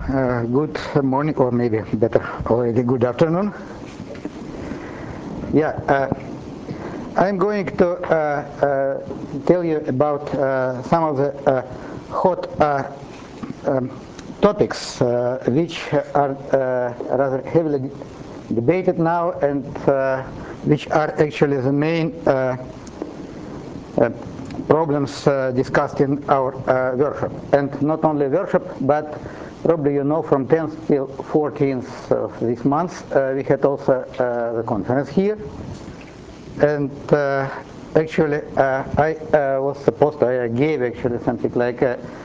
Good morning, or maybe better already good afternoon. Yeah, I'm going to tell you about some of the hot topics which are rather heavily debated now, and which are actually the main problems discussed in our workshop. And not only workshop, but probably you know from 10th till 14th of this month we had also the conference here. And actually I was supposed to, I gave actually something like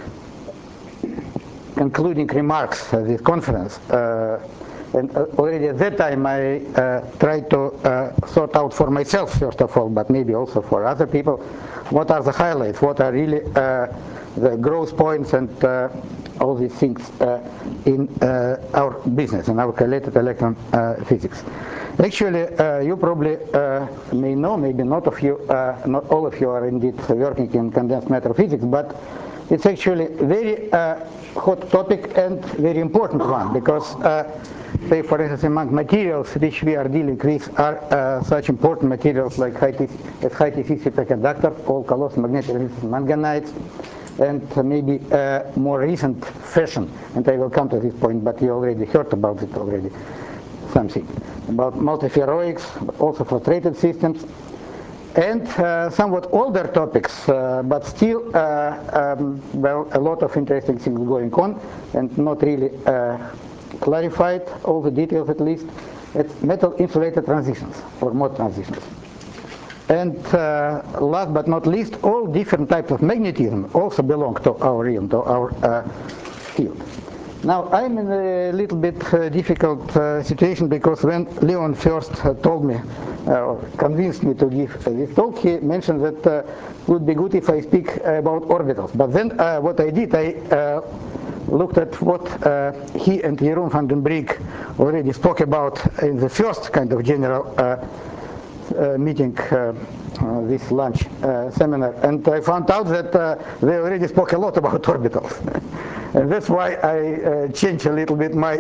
concluding remarks at this conference. And already at that time I tried to sort out for myself first of all, but maybe also for other people, what are the highlights, what are really the growth points and all these things in our business, in our related electron physics. Actually, you probably may know, maybe not not all of you are indeed working in condensed matter physics, but it's actually very hot topic and very important one, because say for instance among materials which we are dealing with are such important materials like high T superconductor, all colossal magnetic resistance manganites, and maybe more recent fashion, and I will come to this point, but you already heard about it already, something about multiferroics, also frustrated systems, and somewhat older topics, but still well, a lot of interesting things going on and not really clarified, all the details at least. It's metal insulated transitions or MOT transitions. And last but not least, all different types of magnetism also belong to our realm, to our field. Now I'm in a little bit difficult situation, because when Leon first told me, or convinced me to give this talk, he mentioned that it would be good if I speak about orbitals. But then what I did, I looked at what he and Jeroen van den Brink already spoke about in the first kind of general meeting, this lunch seminar, and I found out that they already spoke a lot about orbitals. And that's why I changed a little bit my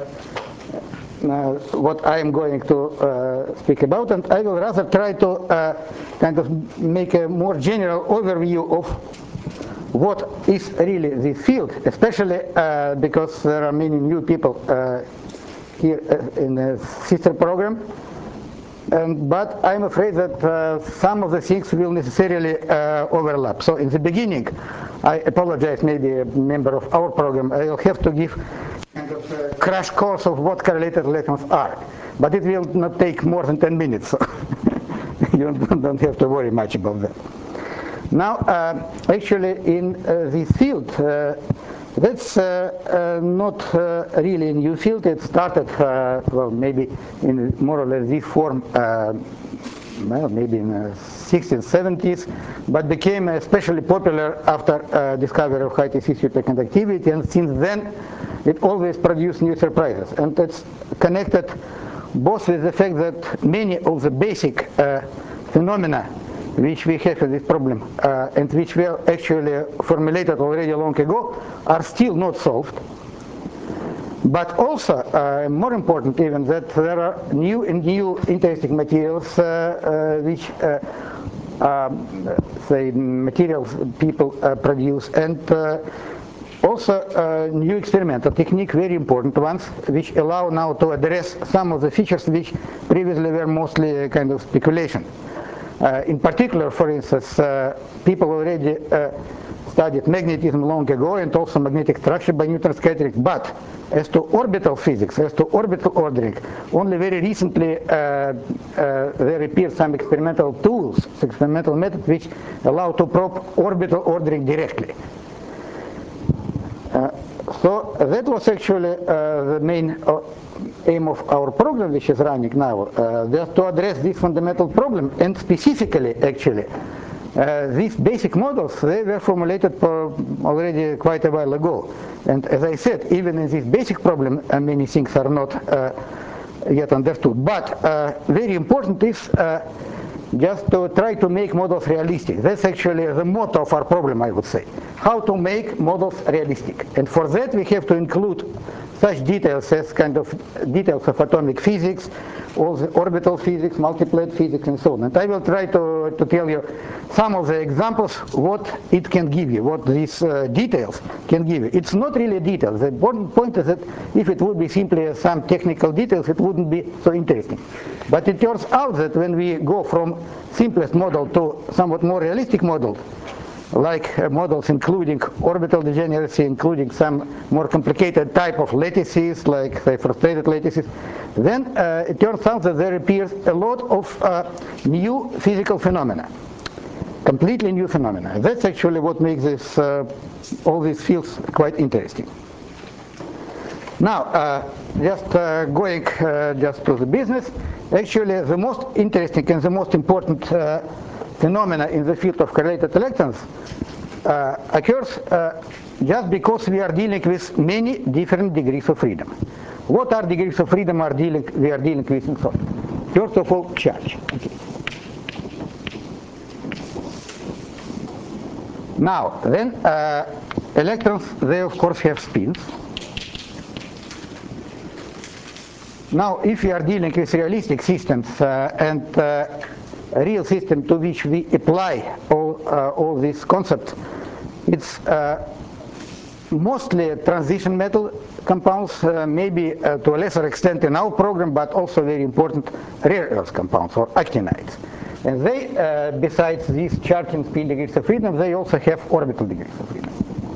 what I am going to speak about, and I will rather try to kind of make a more general overview of what is really this field, especially because there are many new people here in the sister program. But I'm afraid that some of the things will necessarily overlap. So in the beginning, I apologize, maybe a member of our program, I will have to give kind of a crash course of what correlated electrons are. But it will not take more than 10 minutes, so you don't have to worry much about that. Now, actually in this field, that's not really a new field. It started, well, maybe in more or less this form, well, maybe in the 60s, 70s, but became especially popular after discovery of high T superconductivity, and since then it always produced new surprises. And it's connected both with the fact that many of the basic phenomena which we have in this problem and which were actually formulated already long ago are still not solved. But also, more important even, that there are new and new interesting materials which say materials people produce, and also new experimental technique, very important ones, which allow now to address some of the features which previously were mostly a kind of speculation. In particular, for instance, people already studied magnetism long ago, and also magnetic structure by neutron scattering, but as to orbital physics, as to orbital ordering, only very recently there appeared some experimental tools, experimental methods which allow to probe orbital ordering directly. So that was actually the main aim of our program, which is running now, just to address this fundamental problem, and specifically, actually, these basic models, they were formulated already quite a while ago. And as I said, even in this basic problem, many things are not yet understood. But very important is just to try to make models realistic. That's actually the motto of our problem, I would say. How to make models realistic. And for that we have to include such details as kind of details of atomic physics, all the orbital physics, multiplet physics, and so on. And I will try to tell you some of the examples what it can give you, what these details can give you. It's not really details. The important point is that if it would be simply some technical details, it wouldn't be so interesting. But it turns out that when we go from simplest model to somewhat more realistic model, like models including orbital degeneracy, including some more complicated type of lattices, like say frustrated lattices, then it turns out that there appears a lot of new physical phenomena, completely new phenomena. That's actually what makes this all these fields quite interesting. Now, just going just to the business, actually the most interesting and the most important phenomena in the field of correlated electrons occurs just because we are dealing with many different degrees of freedom. What are degrees of freedom we are dealing with in solid? First of all, charge. Okay. Now, then electrons, they of course have spins. Now, if we are dealing with realistic systems and a real system to which we apply all these concepts, it's mostly transition metal compounds, maybe to a lesser extent in our program, but also very important rare earth compounds or actinides. And they, besides these charge and spin degrees of freedom, they also have orbital degrees of freedom.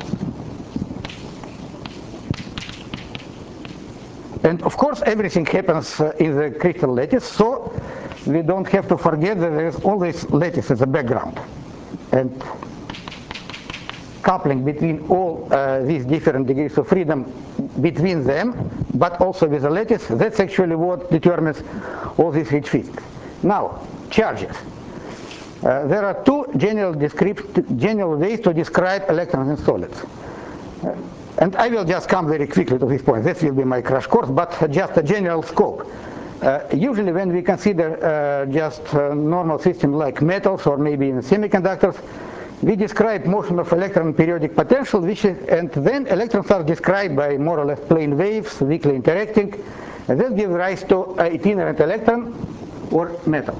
And of course, everything happens in the crystal lattice, so we don't have to forget that there is always lattice as a background. And coupling between all these different degrees of freedom between them, but also with the lattice, that's actually what determines all this rich physics. Now, charges. There are two general ways to describe electrons in solids. And I will just come very quickly to this point. This will be my crash course, but just a general scope. Usually when we consider just a normal system like metals or maybe in semiconductors, we describe motion of electron in periodic potential, and then electrons are described by more or less plane waves, weakly interacting, and that gives rise to itinerant electron or metal.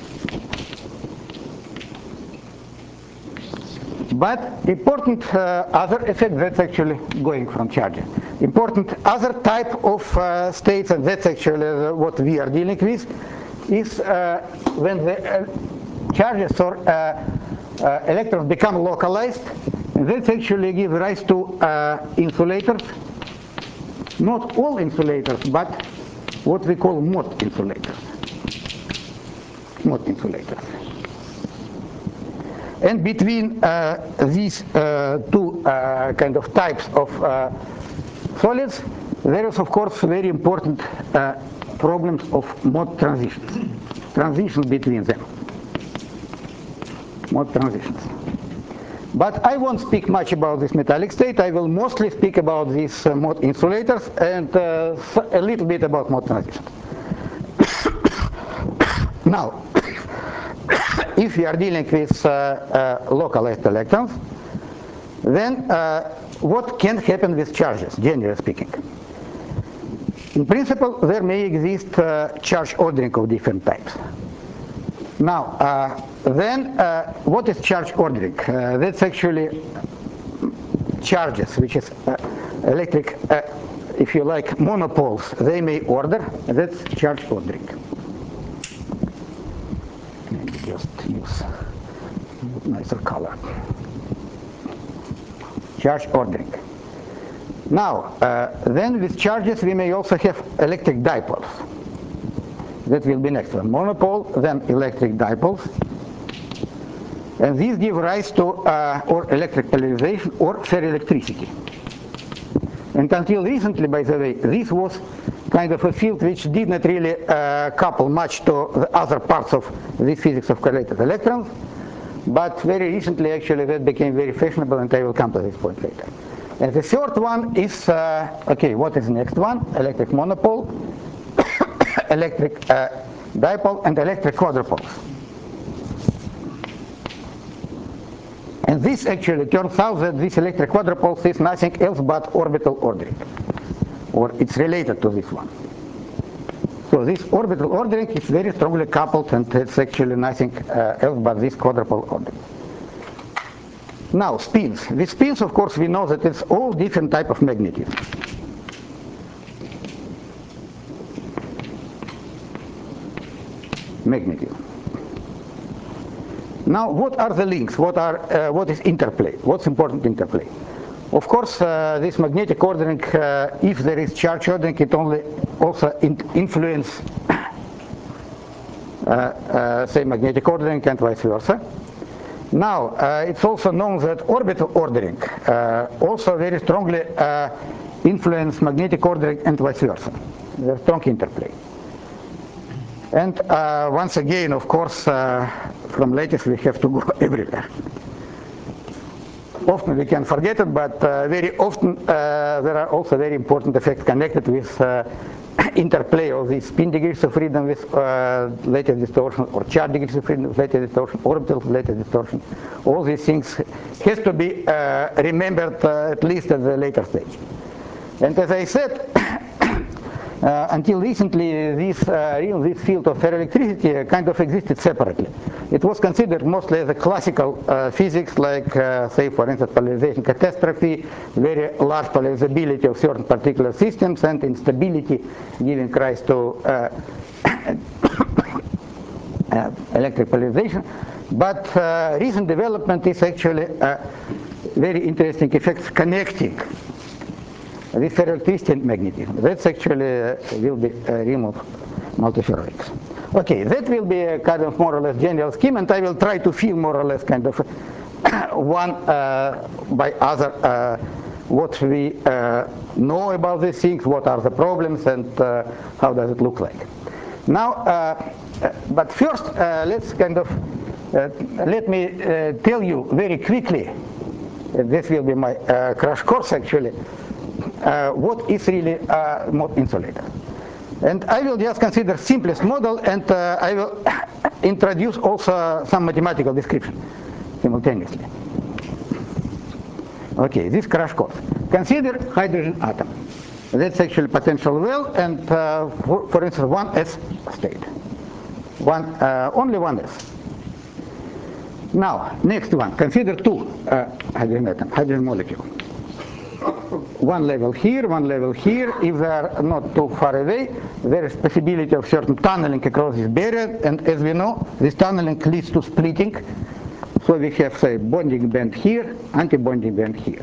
But important other effect, that's actually going from charges. Important other type of states, and that's actually what we are dealing with, is when the charges or electrons become localized, and that actually gives rise to insulators. Not all insulators, but what we call Mott insulators. Mott insulators. And between these two kind of types of solids, there is of course very important problems of Mott transitions. Transitions between them. Mott transitions. But I won't speak much about this metallic state. I will mostly speak about these Mott insulators and a little bit about Mott transitions. Now, if we are dealing with localized electrons, then what can happen with charges, generally speaking? In principle, there may exist charge ordering of different types. Now, then what is charge ordering? That's actually charges, which is electric, if you like, monopoles. They may order, that's charge ordering. Maybe just use nicer color. Charge ordering. Now, then with charges we may also have electric dipoles. That will be next one. Monopole, then electric dipoles. And these give rise to or electric polarization or ferroelectricity. And until recently, by the way, this was kind of a field which did not really couple much to the other parts of this physics of correlated electrons. But very recently, actually, that became very fashionable, and I will come to this point later. And the third one is, okay, what is the next one? Electric monopole, electric dipole, and electric quadrupoles. And this actually turns out that this electric quadrupole is nothing else but orbital ordering, or it's related to this one. So this orbital ordering is very strongly coupled, and it's actually nothing else but this quadrupole ordering. Now spins. With spins, of course, we know that it's all different type of magnetism. Now, what are the links? What is interplay? What's important interplay? Of course, this magnetic ordering, if there is charge ordering, it only also influence, say, magnetic ordering and vice versa. Now, it's also known that orbital ordering also very strongly influence magnetic ordering and vice versa. There's strong interplay. And once again, of course, from lattice we have to go everywhere. Often we can forget it, but very often there are also very important effects connected with interplay of the spin degrees of freedom with lattice distortion, or charge degrees of freedom with lattice distortion, orbital lattice distortion. All these things has to be remembered at least at the later stage. And as I said, until recently, this field of ferroelectricity kind of existed separately. It was considered mostly as a classical physics, like, say, for instance, polarization catastrophe, very large polarizability of certain particular systems, and instability giving rise to electric polarization. But recent development is actually very interesting effects connecting this ferroelectricity and magnetism. That's actually will be a realm of multiferroics. Okay, that will be a kind of more or less general scheme, and I will try to fill more or less kind of one by other what we know about these things, what are the problems, and how does it look like. Now, but first, let's kind of let me tell you very quickly. This will be my crash course actually. What is really mode insulator. And I will just consider simplest model, and I will introduce also some mathematical description simultaneously. Okay, this crash course. Consider hydrogen atom. That's actually potential well, and for instance, 1s state. Only 1s. Now, next one. Consider two hydrogen atom, hydrogen molecule. One level here, one level here. If they are not too far away, there is possibility of certain tunneling across this barrier, and as we know, this tunneling leads to splitting. So we have, say, bonding band here, anti-bonding band here.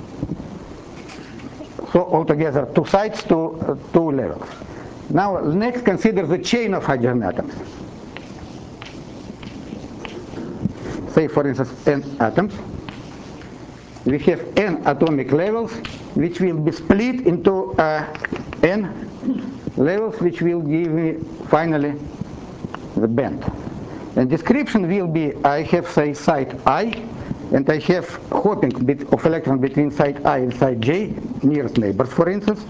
So altogether, two sides to two levels. Now, next, consider the chain of hydrogen atoms. Say, for instance, n atoms. We have n atomic levels, which will be split into n levels, which will give me finally the band. And description will be, I have, say, site I, and I have hopping bit of electron between site I and site J, nearest neighbors, for instance.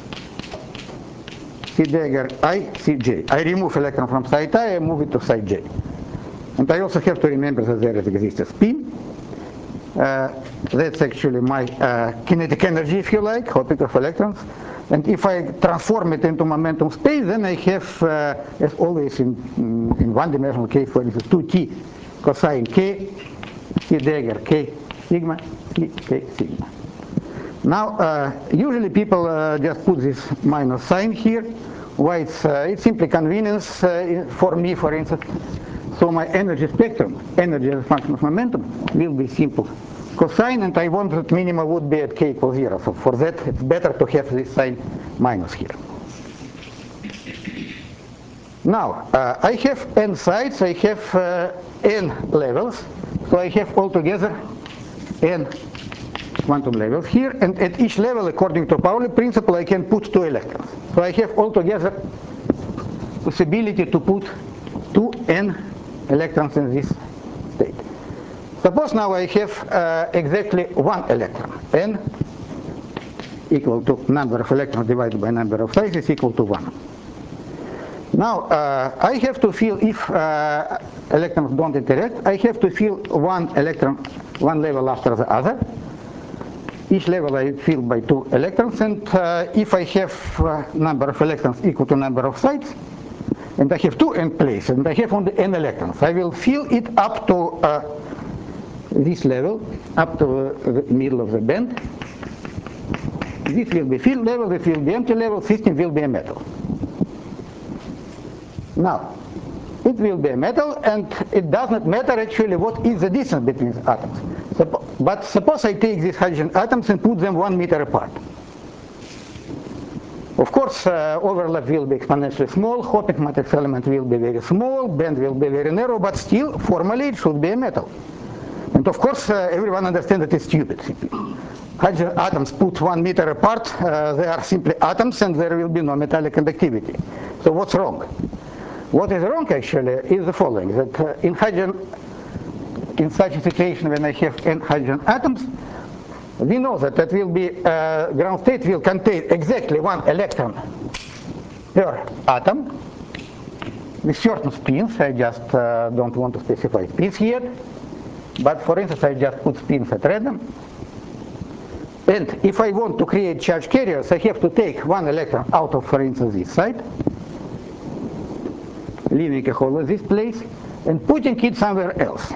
C dagger I, C J. I remove electron from site I, I move it to site J. And I also have to remember that there exists a spin. That's actually my kinetic energy, if you like, hopping of electrons. And if I transform it into momentum space, then I have, as always in one-dimensional case, for instance, 2t cosine k, c dagger k sigma, c k sigma. Now, usually people just put this minus sign here. Why? It's simply convenience for me, for instance. So my energy spectrum, energy as a function of momentum, will be simple cosine, and I want that minima would be at k equals 0. So for that, it's better to have this sign minus here. Now, I have n sides, I have n levels, so I have altogether n quantum levels here, and at each level, according to Pauli principle, I can put 2 electrons. So I have altogether possibility to put 2n electrons in this state. Suppose now I have exactly 1 electron, n equal to number of electrons divided by number of sizes equal to 1. Now I have to fill, if electrons don't interact, I have to fill one electron, one level after the other. Each level I fill by 2 electrons, and if I have number of electrons equal to number of sites, and I have 2 n places, and I have only n electrons, I will fill it up to this level, up to the middle of the band. This will be filled level, this will be empty level, system will be a metal. Now, it will be a metal, and it does not matter actually what is the distance between the atoms. But suppose I take these hydrogen atoms and put them 1 meter apart. Of course, overlap will be exponentially small, Hoppe's matrix element will be very small, band will be very narrow, but still, formally, it should be a metal. And of course, everyone understands that it's stupid. Hydrogen atoms put 1 meter apart, they are simply atoms, and there will be no metallic conductivity. So what's wrong? What is wrong actually is the following, that in such a situation when I have n hydrogen atoms, we know that that will be, ground state will contain exactly 1 electron per atom with certain spins. I just don't want to specify spins here, but for instance I just put spins at random. And if I want to create charge carriers, I have to take 1 electron out of, for instance, this side, leaving a hole in this place, and putting it somewhere else.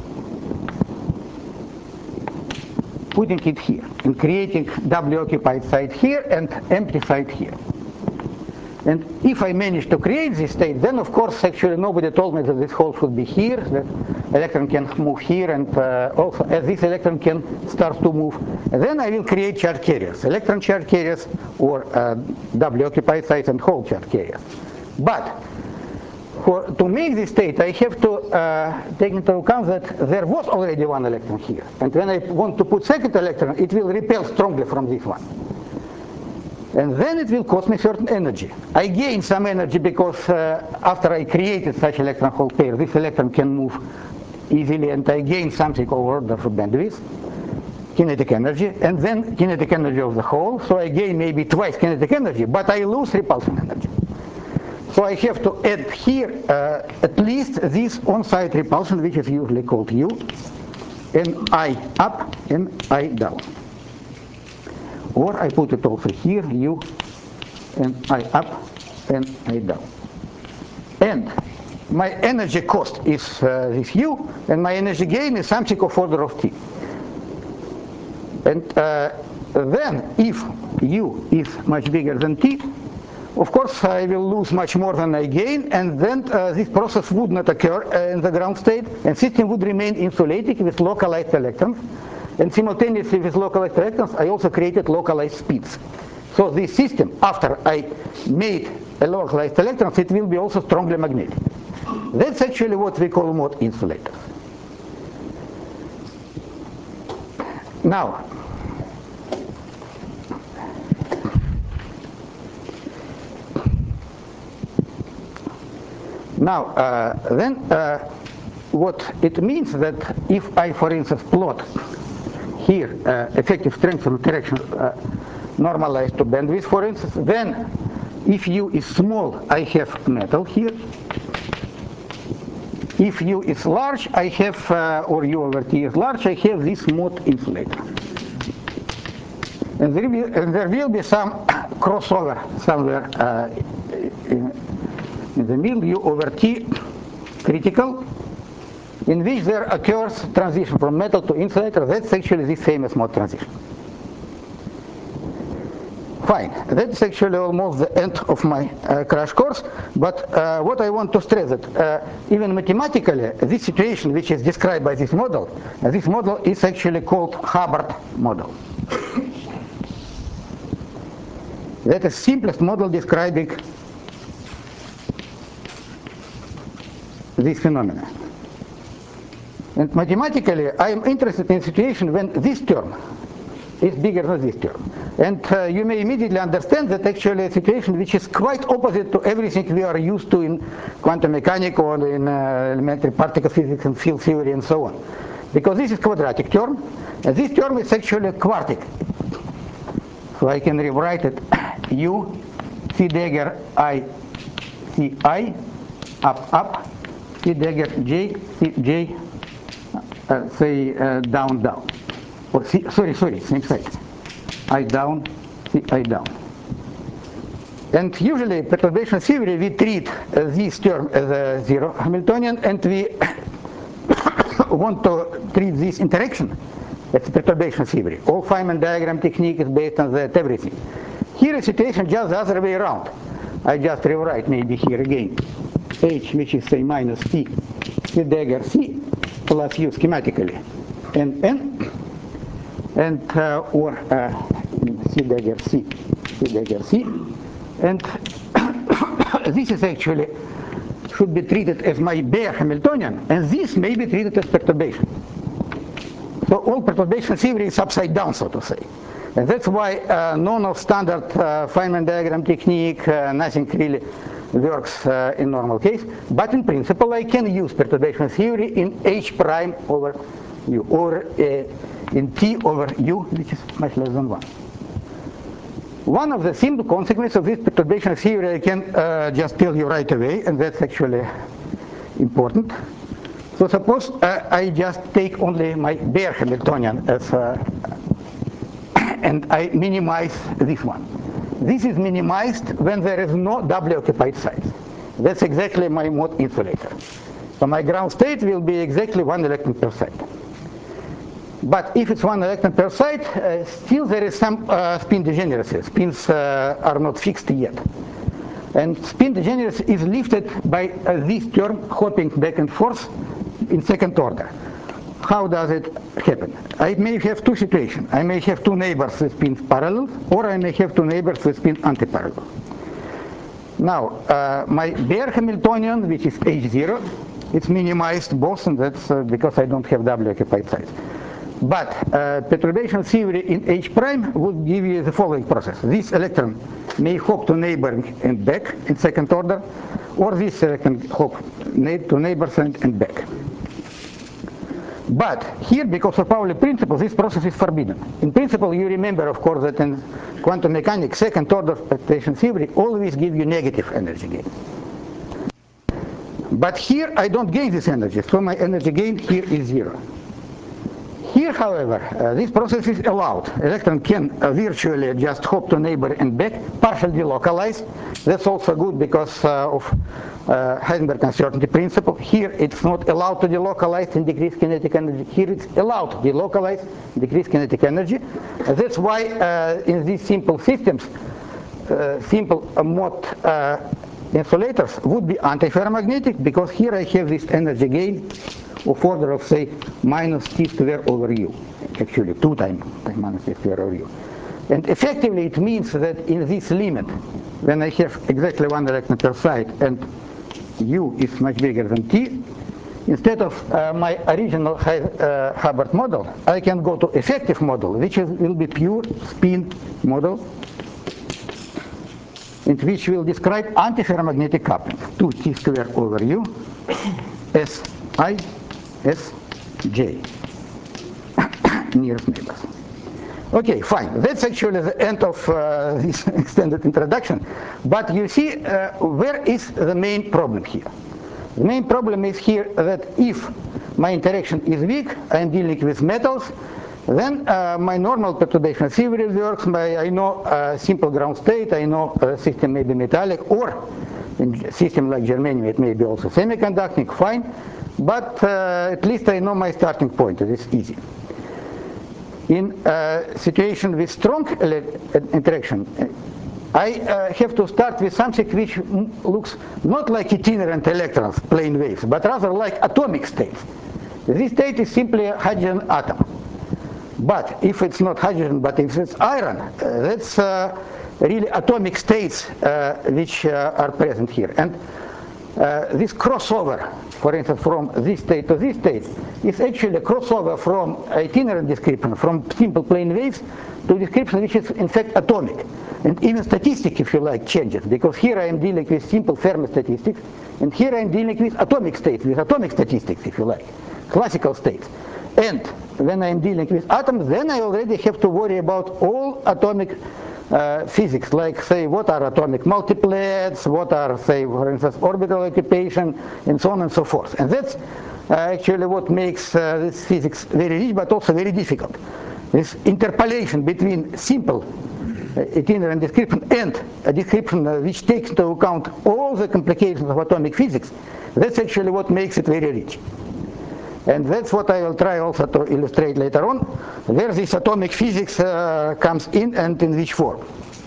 Putting it here, and creating doubly occupied site here and empty site here. And if I manage to create this state, then of course actually nobody told me that this hole should be here, that electron can move here, and also as this electron can start to move, then I will create charge carriers, electron charge carriers, or doubly occupied sites and hole charge carriers. But to make this state, I have to take into account that there was already 1 electron here. And when I want to put second electron, it will repel strongly from this one. And then it will cost me certain energy. I gain some energy because after I created such electron hole pair, this electron can move easily, and I gain something over order of bandwidth, kinetic energy, and then kinetic energy of the hole. So I gain maybe twice kinetic energy, but I lose repulsion energy. So I have to add here at least this on-site repulsion, which is usually called U, and I up and I down. Or I put it also here, U, and I up and I down. And my energy cost is this U, and my energy gain is something of order of T. And then if U is much bigger than T, of course, I will lose much more than I gain, and then this process would not occur in the ground state, and system would remain insulated with localized electrons. And simultaneously with localized electrons, I also created localized speeds. So this system, after I made a localized electrons, it will be also strongly magnetic. That's actually what we call mode insulators. Now, then what it means that if I, for instance, plot here effective strength of interaction normalized to bandwidth, for instance, then if U is small, I have metal here. If U is large, I have, or U over T is large, I have this mode insulator. And there will be some crossover somewhere in the middle, U over T critical, in which there occurs transition from metal to insulator. That's actually this famous mode transition. Fine, that's actually almost the end of my crash course, but what I want to stress that even mathematically, this situation which is described by this model is actually called Hubbard model. That is simplest model describing this phenomena. And mathematically, I am interested in a situation when this term is bigger than this term. And you may immediately understand that actually a situation which is quite opposite to everything we are used to in quantum mechanics or in elementary particle physics and field theory and so on. Because this is quadratic term, and this term is actually quartic. So I can rewrite it U, C dagger, I, Ci, up, C dagger J, C, J, say down, down. Or C, sorry, same side. I down, C, I down. And usually perturbation theory, we treat this term as a zero Hamiltonian, and we want to treat this interaction as a perturbation theory. All Feynman diagram technique is based on that, everything. Here the situation just the other way around. I just rewrite maybe here again. H, which is say minus C, C dagger C, plus U schematically, and N, and or C dagger C, C dagger C, and this is actually should be treated as my bare Hamiltonian, and this may be treated as perturbation. So all perturbation theory is upside down, so to say. And that's why none of standard Feynman diagram technique, nothing really works in normal case. But in principle, I can use perturbation theory in H prime over U, or in T over U, which is much less than 1. One of the simple consequences of this perturbation theory I can just tell you right away, and that's actually important. So suppose I just take only my bare Hamiltonian as and I minimize this one. This is minimized when there is no doubly occupied sites. That's exactly my mode insulator. So my ground state will be exactly 1 electron per site. But if it's 1 electron per site, still there is some spin degeneracy. Spins are not fixed yet. And spin degeneracy is lifted by this term hopping back and forth in second order. How does it happen? I may have two situations. I may have two neighbors with spins parallel, or I may have two neighbors with spins antiparallel. Now, my bare Hamiltonian, which is H0, it's minimized both, and that's because I don't have doubly occupied sites. But perturbation theory in H prime would give you the following process. This electron may hop to neighboring and back in second order, or this electron hop to neighbors and back. But here, because of Pauli principle, this process is forbidden. In principle, you remember, of course, that in quantum mechanics, second order perturbation theory always give you negative energy gain. But here, I don't gain this energy, so my energy gain here is 0. Here, however, this process is allowed. Electron can virtually just hop to neighbor and back, partially delocalized. That's also good because of Heisenberg uncertainty principle. Here, it's not allowed to delocalize and decrease kinetic energy. Here, it's allowed to delocalize, decrease kinetic energy. That's why in these simple systems, simple mode insulators would be antiferromagnetic, because here I have this energy gain of order of, say, minus t square over u. Actually, 2 times minus t square over u. And effectively, it means that in this limit, when I have exactly 1 electron per site and u is much bigger than t, instead of my original Hubbard model, I can go to effective model, which will be pure spin model, in which will describe antiferromagnetic coupling, 2t square over u, s I, s j, nearest neighbors. Okay, fine. That's actually the end of this extended introduction. But you see, where is the main problem here? The main problem is here that if my interaction is weak, I'm dealing with metals, then my normal perturbation theory works. I know simple ground state, I know system may be metallic, or in a system like germanium it may be also semiconducting, fine. But at least I know my starting point. It is easy. In a situation with strong interaction, I have to start with something which looks not like itinerant electrons, plane waves, but rather like atomic states. This state is simply a hydrogen atom. But if it's not hydrogen, but if it's iron, that's really atomic states which are present here. And this crossover, for instance, from this state to this state, is actually a crossover from itinerant description, from simple plane waves, to description which is in fact atomic. And even statistic, if you like, changes, because here I am dealing with simple thermostatistics, and here I am dealing with atomic states, with atomic statistics, if you like, classical states. And when I am dealing with atoms, then I already have to worry about all atomic physics, like say what are atomic multiplets, what are say for instance orbital occupation, and so on and so forth. And that's actually what makes this physics very rich but also very difficult. This interpolation between simple itinerant description and a description which takes into account all the complications of atomic physics, that's actually what makes it very rich. And that's what I will try also to illustrate later on, where this atomic physics comes in and in which form.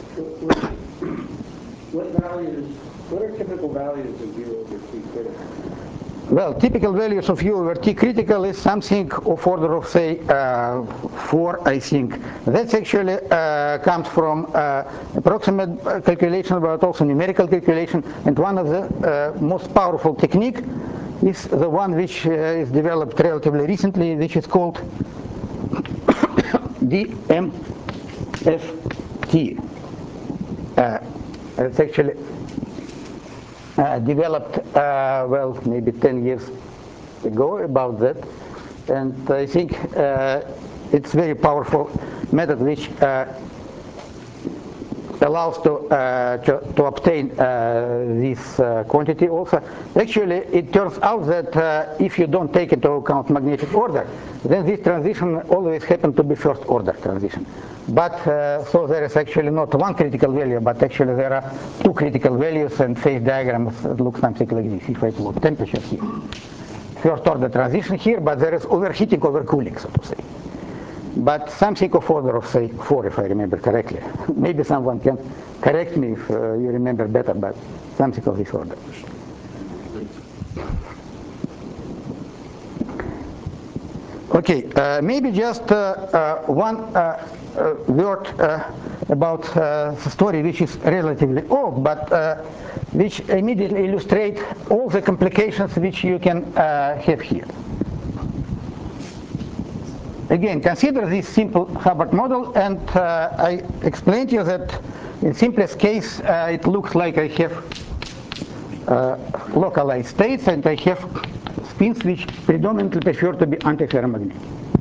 What are typical values of U over T critical? Well, typical values of U over T critical is something of order of, say, 4, I think. That actually comes from approximate calculation, but also numerical calculation. And one of the most powerful technique is the one which is developed relatively recently, which is called DMFT. It's actually developed, well, maybe 10 years ago about that. And I think it's very powerful method which allows to obtain this quantity also. Actually, it turns out that if you don't take into account magnetic order, then this transition always happens to be first order transition. But so there is actually not one critical value, but actually there are two critical values, and phase diagrams look something like this. If I plot temperature here, first order transition here, but there is overheating, overcooling, so to say. But something of order of, say, 4, if I remember correctly. Maybe someone can correct me if you remember better, but something of this order. Okay, maybe just one word about the story, which is relatively old, but which immediately illustrates all the complications which you can have here. Again, consider this simple Hubbard model, and I explained to you that in simplest case it looks like I have localized states, and I have spins which predominantly prefer to be antiferromagnetic.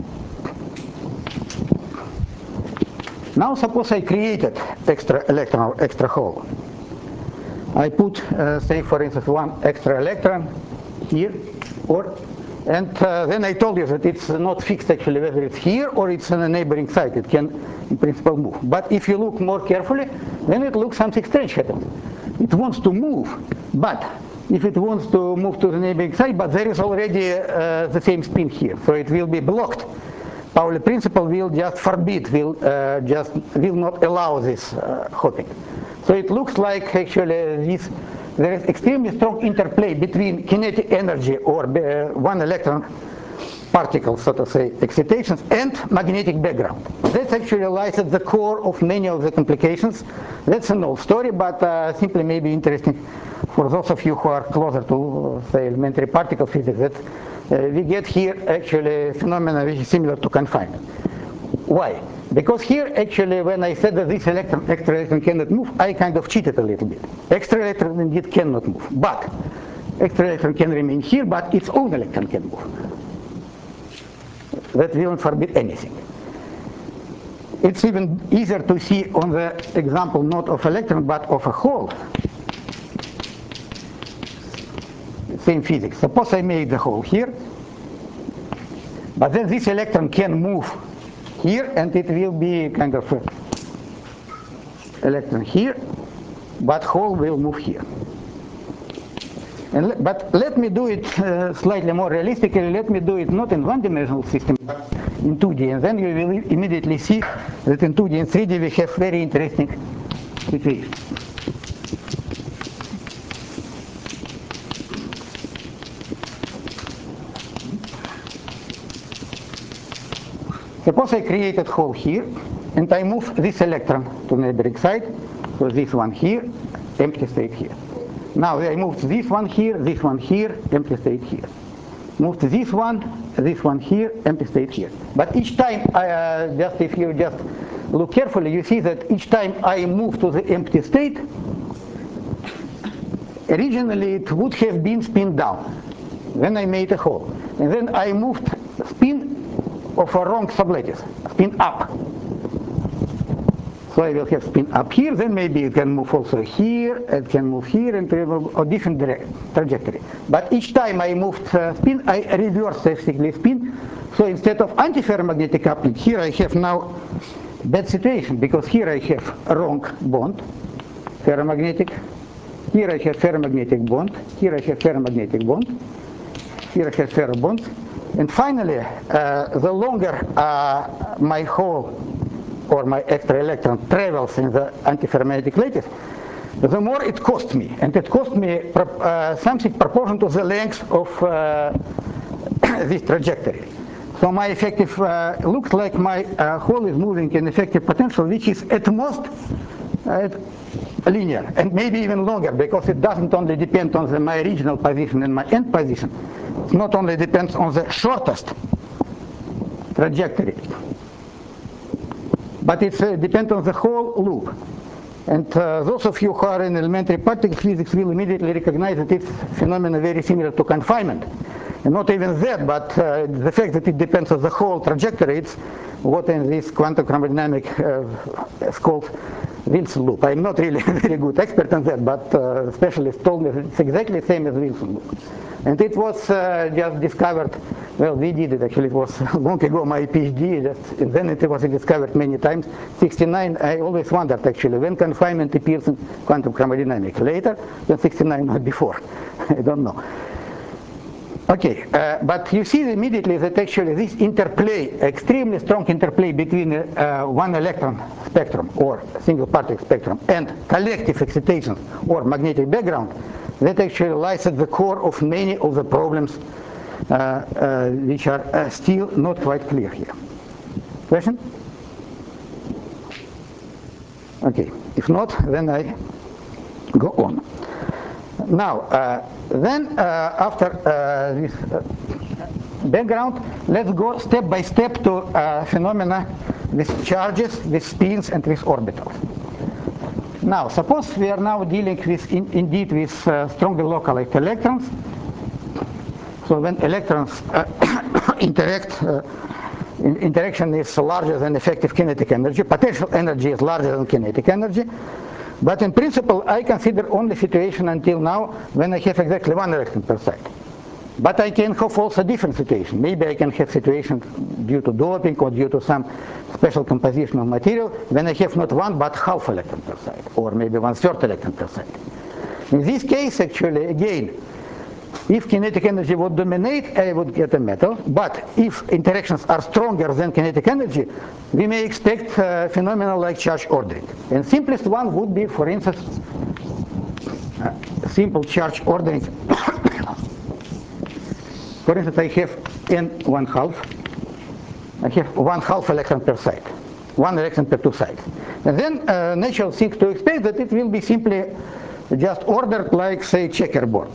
Now suppose I created extra electron or extra hole. I put, say for instance, one extra electron here, and then I told you that it's not fixed actually whether it's here or it's on a neighboring site. It can, in principle, move. But if you look more carefully, then it looks something strange happens. It wants to move, but if it wants to move to the neighboring site, but there is already the same spin here, so it will be blocked. Pauli principle will just forbid, will not allow this hopping. So it looks like actually there is extremely strong interplay between kinetic energy or one electron particle, so to say, excitations and magnetic background. That actually lies at the core of many of the complications. That's an old story, but simply maybe interesting for those of you who are closer to, say, elementary particle physics, that we get here actually phenomena which is similar to confinement. Why? Because here actually when I said that this extra electron cannot move, I kind of cheated a little bit. Extra electron indeed cannot move, but extra electron can remain here, but its own electron can move. That will not forbid anything. It's even easier to see on the example not of electron but of a hole. Same physics. Suppose I made the hole here, but then this electron can move here, and it will be kind of electron here, but hole will move here. But let me do it slightly more realistically. Let me do it not in one-dimensional system, but in 2D, and then you will immediately see that in 2D and 3D we have very interesting situations. Suppose I created hole here, and I move this electron to neighboring site, so this one here, empty state here. Now I moved this one here, empty state here. Moved this one here, empty state here. But each time, if you just look carefully, you see that each time I move to the empty state, originally it would have been spin down. Then I made a hole. And then I moved spin of a wrong sublattice, spin up. So I will have spin up here, then maybe it can move also here, it can move here, and a different trajectory. But each time I moved spin, I reversed basically spin. So instead of antiferromagnetic coupling, here I have now bad situation, because here I have a wrong bond, ferromagnetic. Here I have ferromagnetic bond. Here I have ferromagnetic bond. Here I have ferro bonds. And finally, the longer my hole or my extra electron travels in the antiferromagnetic lattice, the more it costs me. And it costs me something proportional to the length of this trajectory. So my effective, looks like my hole is moving in effective potential, which is at most linear, and maybe even longer, because it doesn't only depend on my original position and my end position. It not only depends on the shortest trajectory, but it depends on the whole loop. And those of you who are in elementary particle physics will immediately recognize that it's phenomena very similar to confinement. And not even that, but the fact that it depends on the whole trajectory, it's what in this quantum chromodynamic is called Wilson loop. I'm not really a very good expert on that, but specialists told me it's exactly the same as Wilson loop. And it was just discovered, well, we did it actually, it was long ago, my PhD, and then it was discovered many times. 69, I always wondered actually, when confinement appears in quantum chromodynamics, later than 69 or before, I don't know. Okay, but you see immediately that actually this interplay, extremely strong interplay between one electron spectrum or single particle spectrum and collective excitations or magnetic background, that actually lies at the core of many of the problems which are still not quite clear here. Question? Okay, if not, then I go on. Now, after this background, let's go step by step to phenomena with charges, with spins, and with orbitals. Now, suppose we are now dealing with, indeed, with strongly localized electrons. So when electrons interact, interaction is larger than effective kinetic energy. Potential energy is larger than kinetic energy. But in principle, I consider only situation until now when I have exactly one electron per side. But I can have also different situation. Maybe I can have situation due to doping or due to some special composition of material when I have not one but half electron per side, or maybe 1/3 electron per side. In this case, actually, again, if kinetic energy would dominate, I would get a metal. But if interactions are stronger than kinetic energy, we may expect phenomena like charge ordering. And simplest one would be, for instance, simple charge ordering. For instance, I have n1/2. I have 1/2 electron per side, 1 electron per two sides. And then natural thing to expect that it will be simply just ordered like, say, checkerboard.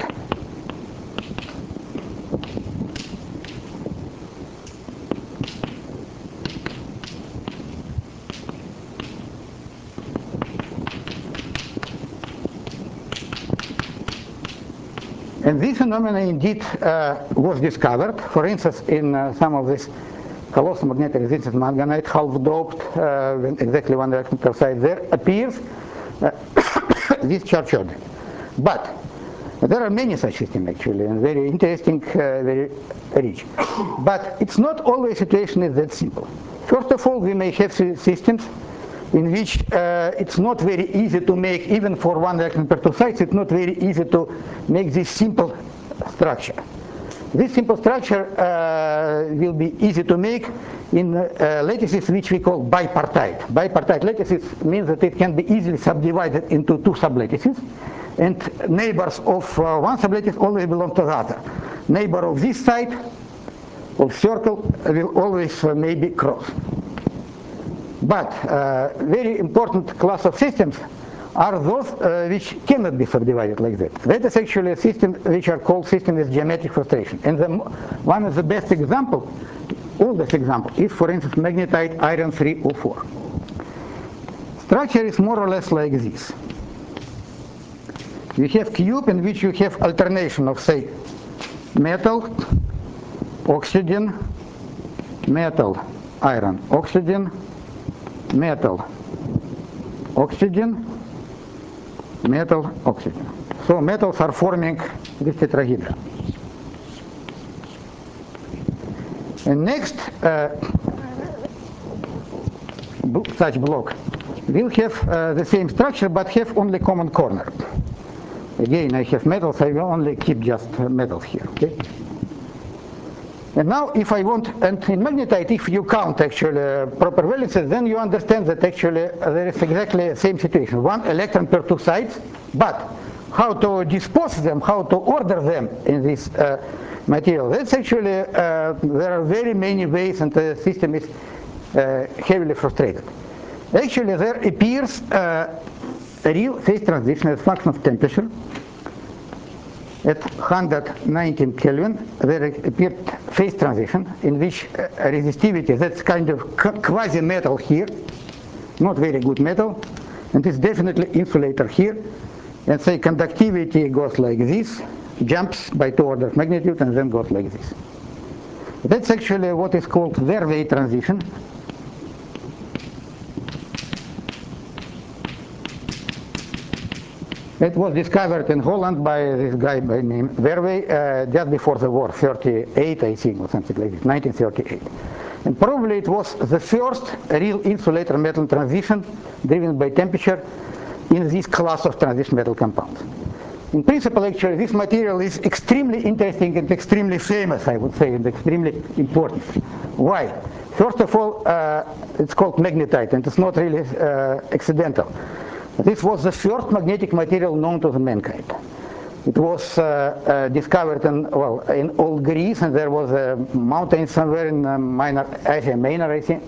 And this phenomenon indeed was discovered, for instance, in some of this colossal magnetic resistance manganite, half-doped, exactly 1 electron per side, there appears this charge ordering. But there are many such systems actually, and very interesting, very rich. But it's not always situation is that simple. First of all, we may have systems in which it's not very easy to make, even for 1 electron per two sides, it's not very easy to make this simple structure. This simple structure will be easy to make in lattices which we call bipartite. Bipartite lattices means that it can be easily subdivided into two sublattices, and neighbors of one sublattice always belong to the other. Neighbor of this side of circle will always maybe cross. But very important class of systems are those which cannot be subdivided like that. That is actually a system which are called systems with geometric frustration. And one of the best examples, oldest example, is, for instance, magnetite iron 304. Structure is more or less like this. You have cube in which you have alternation of, say, metal, oxygen, metal, iron, oxygen, metal, oxygen, metal, oxygen. So metals are forming this tetrahedron. And next such block will have the same structure but have only common corner. Again, I have metals, I will only keep just metals here, okay? And now if I want, and in magnetite, if you count actually proper valences, then you understand that actually there is exactly the same situation. One electron per two sides, but how to dispose them, how to order them in this material, that's actually, there are very many ways and the system is heavily frustrated. Actually there appears a real phase transition as a function of temperature. At 119 Kelvin, there appeared phase transition in which resistivity, that's kind of quasi-metal here, not very good metal, and it's definitely insulator here. And say conductivity goes like this, jumps by 2 orders of magnitude, and then goes like this. That's actually what is called Verwey transition. It was discovered in Holland by this guy by name Verwey just before the war, 38 I think, or something like this, 1938. And probably it was the first real insulator metal transition driven by temperature in this class of transition metal compounds. In principle, actually, this material is extremely interesting and extremely famous, I would say, and extremely important. Why? First of all, it's called magnetite, and it's not really accidental. This was the first magnetic material known to the mankind. It was discovered in old Greece, and there was a mountain somewhere in Minor Asia Minor, I think,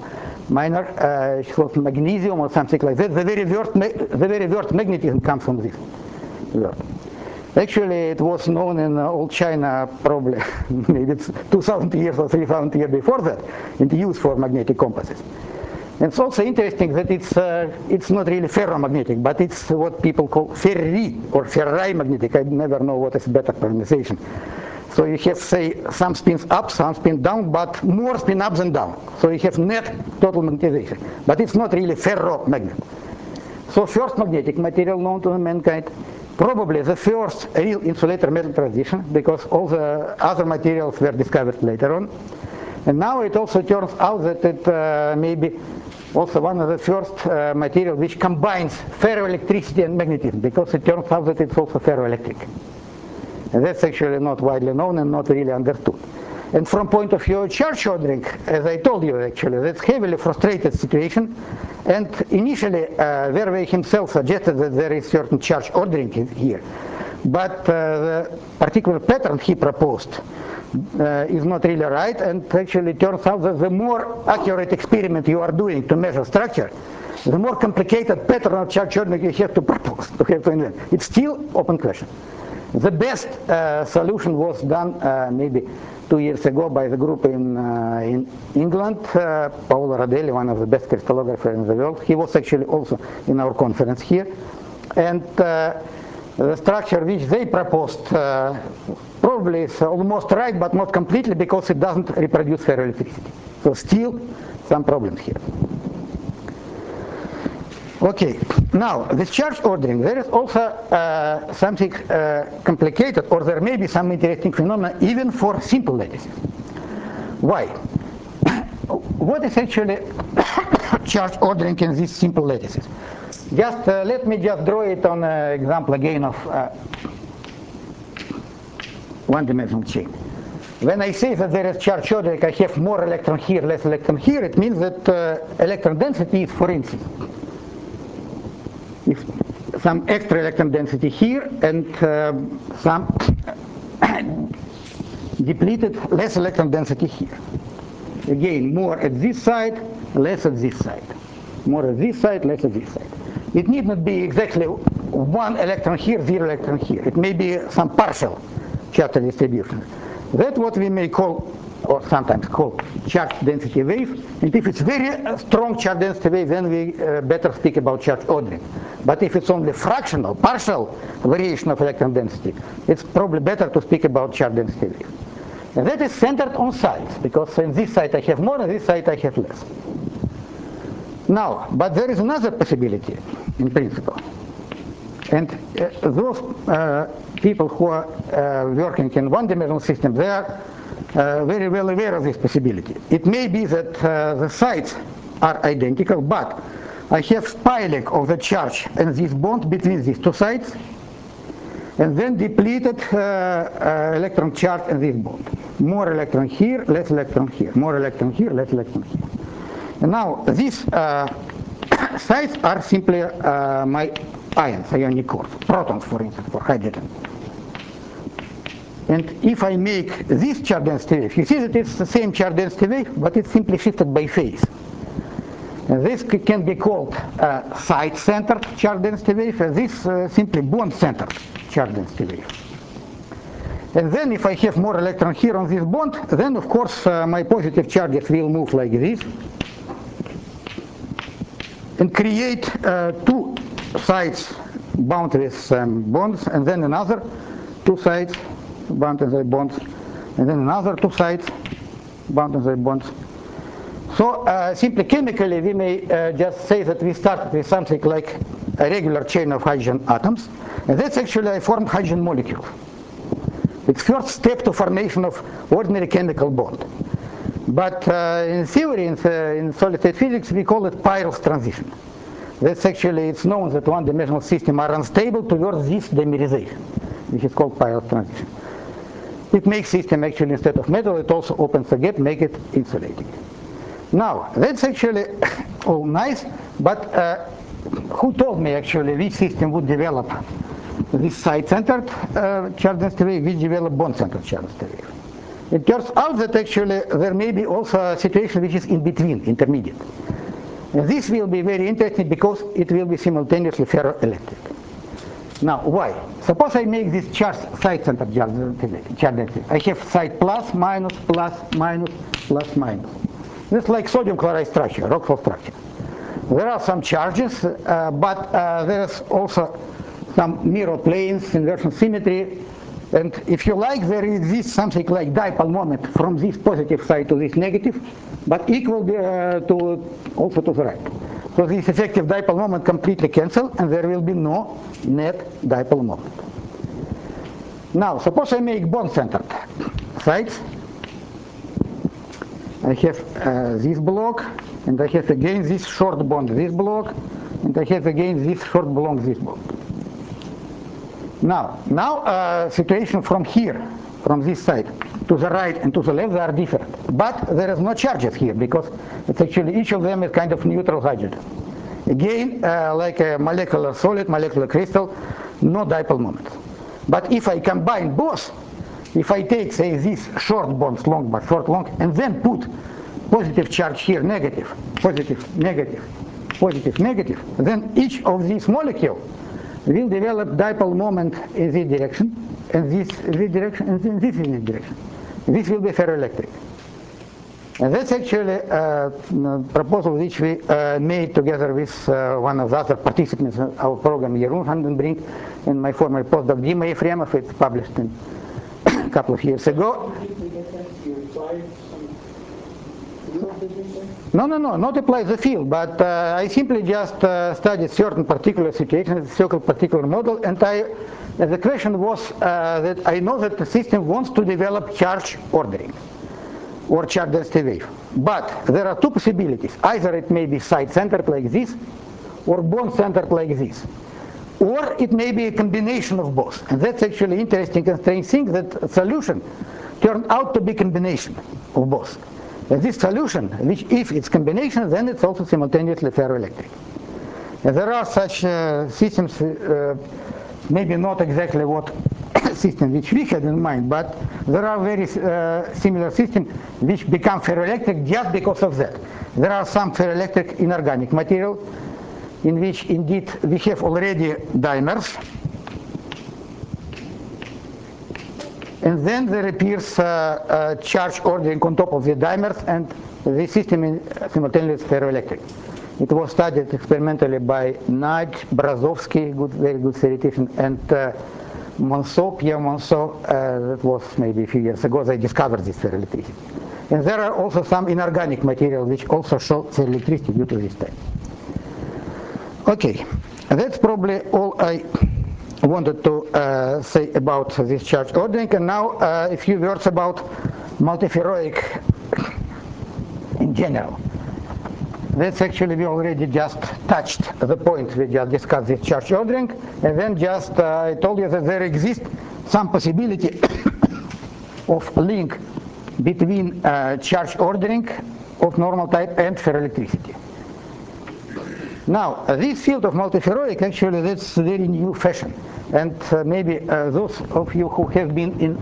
it's called magnesium or something like that. The very word magnetism comes from this word. Actually, it was known in old China probably maybe it's 2,000 years or 3,000 years before that, and used for magnetic compasses. And it's also interesting that it's not really ferromagnetic, but it's what people call ferri or ferrimagnetic. I never know what is better pronunciation. So you have, say, some spins up, some spin down, but more spin up than down. So you have net total magnetization. But it's not really ferromagnet. So first magnetic material known to mankind, probably the first real insulator metal transition, because all the other materials were discovered later on. And now it also turns out that it may be also one of the first material which combines ferroelectricity and magnetism, because it turns out that it's also ferroelectric. And that's actually not widely known and not really understood. And from point of view of charge ordering, as I told you actually, that's heavily frustrated situation. And initially, Verwey himself suggested that there is certain charge ordering here. But the particular pattern he proposed is not really right, and actually it turns out that the more accurate experiment you are doing to measure structure, the more complicated pattern of charge ordering you have to propose, to have to invent. It's still open question. The best solution was done maybe 2 years ago by the group in England, Paolo Rodelli, one of the best crystallographers in the world. He was actually also in our conference here. And the structure which they proposed probably is almost right, but not completely, because it doesn't reproduce ferroelectricity. So still some problems here. Okay, now this charge ordering, there is also something complicated, or there may be some interesting phenomena even for simple lattices. Why? What is actually charge ordering in these simple lattices? Just let me just draw it on an example again of one-dimensional chain. When I say that there is charge ordering, I have more electron here, less electron here, it means that electron density is, for instance, if some extra electron density here and some depleted less electron density here. Again, more at this side, less at this side. More at this side, less at this side. It need not be exactly 1 electron here, 0 electron here. It may be some partial charge distribution. That's what we may call, or sometimes call, charge density wave. And if it's very strong charge density wave, then we better speak about charge ordering. But if it's only fractional, partial variation of electron density, it's probably better to speak about charge density wave. And that is centered on sides, because in this side I have more, and this side I have less. Now, but there is another possibility in principle. And those people who are working in one-dimensional system, they are very well aware of this possibility. It may be that the sites are identical, but I have spilling of the charge and this bond between these two sites, and then depleted electron charge in this bond. More electron here, less electron here. More electron here, less electron here. And now these sites are simply my ions, ionic cores, protons, for instance, for hydrogen. And if I make this charge density wave, you see that it's the same charge density wave, but it's simply shifted by phase. And this can be called site-centered charge density wave, and this simply bond-centered charge density wave. And then if I have more electron here on this bond, then of course my positive charges will move like this and create two sides bound with bonds, and then another two sides bound with the bonds, and then another two sides bound with the bonds. So simply chemically we may just say that we start with something like a regular chain of hydrogen atoms, and that's actually a formed hydrogen molecule. It's first step to formation of ordinary chemical bond. But in theory, in solid-state physics, we call it Peierls transition. That's actually, it's known that one-dimensional systems are unstable towards this dimerization, which is called Peierls transition. It makes system actually, instead of metal, it also opens a gap, make it insulating. Now, that's actually all nice, but who told me actually which system would develop this site-centered charge density wave, which develop bond-centered charge density wave? It turns out that actually there may be also a situation which is in between, intermediate. And this will be very interesting because it will be simultaneously ferroelectric. Now, why? Suppose I make this charge site-centered charge density. I have site plus, minus, plus, minus, plus, minus. This is like sodium chloride structure, Rockwell structure. There are some charges, but there is also some mirror planes, inversion symmetry, and if you like, there exists something like dipole moment from this positive side to this negative, but equal to also to the right. So this effective dipole moment completely cancel, and there will be no net dipole moment. Now, suppose I make bond-centered sites. I have this block, and I have again this short bond, this block, and I have again this short block, this block. Now situation from here, from this side, to the right and to the left, they are different. But there is no charges here, because it's actually each of them is kind of neutral hydrogen. Again, like a molecular solid, molecular crystal, no dipole moment. But if I combine both, if I take, say, these short bonds, long bond, short, long, and then put positive charge here, negative, positive, negative, positive, negative, then each of these molecules will develop dipole moment in this direction, and this direction, and then this in this direction. This will be ferroelectric. And that's actually a proposal which we made together with one of the other participants in our program, Jeroen van den Brink, and my former postdoc, Dima Efremov. It's published in a couple of years ago. No, not apply the field, but I simply just studied certain particular situations, certain particular model, and the question was that I know that the system wants to develop charge ordering or charge density wave. But there are two possibilities. Either it may be site-centered like this, or bond-centered like this. Or it may be a combination of both. And that's actually interesting and strange thing, that solution turned out to be combination of both. And this solution, which if it's combination, then it's also simultaneously ferroelectric. And there are such systems, maybe not exactly what system which we had in mind, but there are very similar systems which become ferroelectric just because of that. There are some ferroelectric inorganic material in which indeed we have already dimers, and then there appears charge ordering on top of the dimers, and the system is simultaneously ferroelectric. It was studied experimentally by Nagy, Brazowski, very good theoretician, and Monceau, Pierre Monceau. That was maybe a few years ago. They discovered this ferroelectricity. And there are also some inorganic materials which also show electricity due to this type. Okay, that's probably all I wanted to say about this charge ordering. And now a few words about multiferroic in general. That's actually, we already just touched the point. We just discussed this charge ordering, and then just I told you that there exists some possibility of link between charge ordering of normal type and ferroelectricity. Now, this field of multiferroic, actually, that's a very new fashion. And maybe those of you who have been in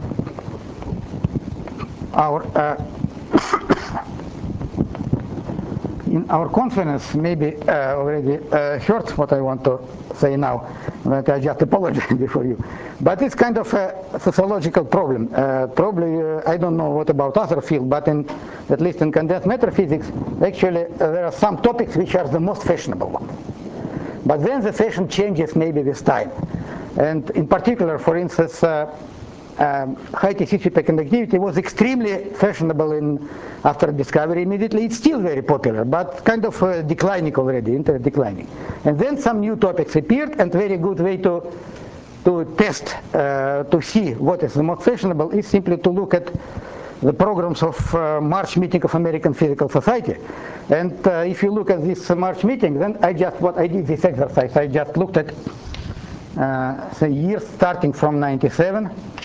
our conference maybe already heard what I want to say now, but I just apologize before you. But it's kind of a sociological problem. Probably, I don't know what about other fields, but at least in condensed matter physics, actually there are some topics which are the most fashionable one. But then the fashion changes maybe with time. And in particular, for instance, high TC superconductivity was extremely fashionable after discovery immediately. It's still very popular, but kind of declining already, declining. And then some new topics appeared, and very good way to test, to see what is the most fashionable is simply to look at the programs of March meeting of American Physical Society. And if you look at this March meeting, then I did this exercise. I just looked at the years starting from 97,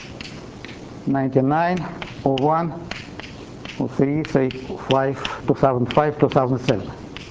99, 01, 03, say 5, 2005, 2007.